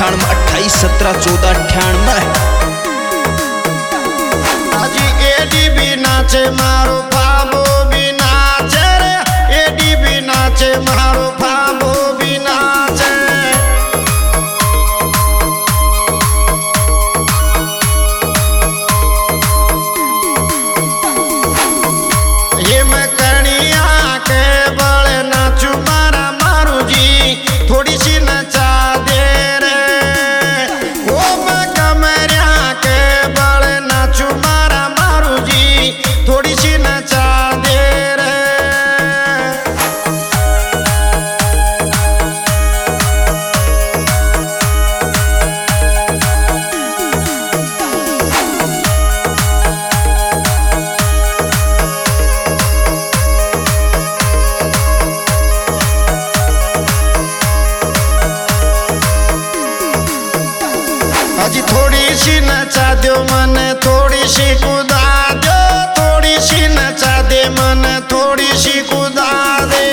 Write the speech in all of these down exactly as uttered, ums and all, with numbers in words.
अट्ठानवे अट्ठाईस सत्रह चौदह अट्ठानवे। अजी एडी भी नाचे मारो फाबो भी नाचे रे, एडी भी नाचे मारो फाबो भी नाचे। ये मैं कनिया के बड़े नाचू मारा मारू जी, थोड़ी सी नचा दे रे। वो मैं कमरिया के बड़े नाचू मारा मारू जी, थोड़ी सी नचा दे रे। अजी थोड़ी सी नचा दो मन, थोड़ी सी कुदा दो, थोड़ी सी नचा दे मन, थोड़ी सी कुदा दे।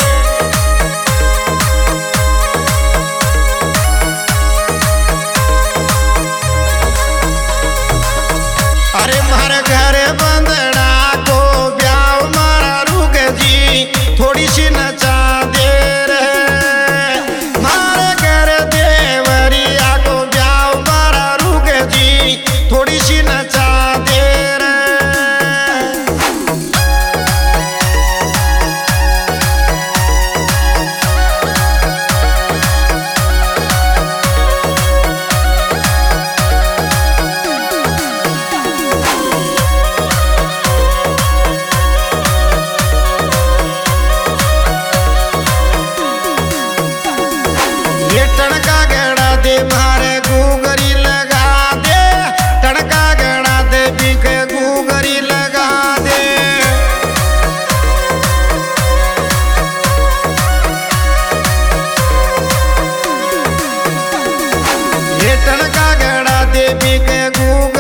अरे मारे घर बंदड़ा को ब्याह मारा रुक जी, थोड़ी सी नचा दे रे। मारे घर देवरिया को ब्याह मारा रुक जी, थोड़ी सी नचा दे रे। ये टणका गड़ा दे मारे गुगरी लगा दे, टणका गड़ा दे बिके गुगरी लगा दे। ये टणका गड़ा दे बिके गुगरी